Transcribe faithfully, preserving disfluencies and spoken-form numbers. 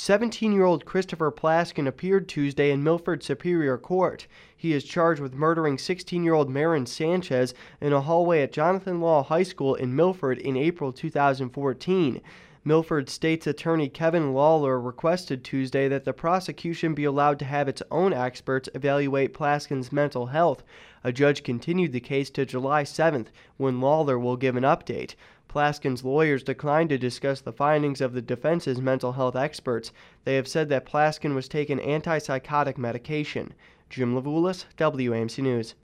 seventeen-year-old Christopher Plaskin appeared Tuesday in Milford Superior Court. He is charged with murdering sixteen-year-old Marin Sanchez in a hallway at Jonathan Law High School in Milford in April two thousand fourteen. Milford State's Attorney Kevin Lawler requested Tuesday that the prosecution be allowed to have its own experts evaluate Plaskin's mental health. A judge continued the case to July seventh, when Lawler will give an update. Plaskin's lawyers declined to discuss the findings of the defense's mental health experts. They have said that Plaskin was taking antipsychotic medication. Jim Levulis, W A M C News.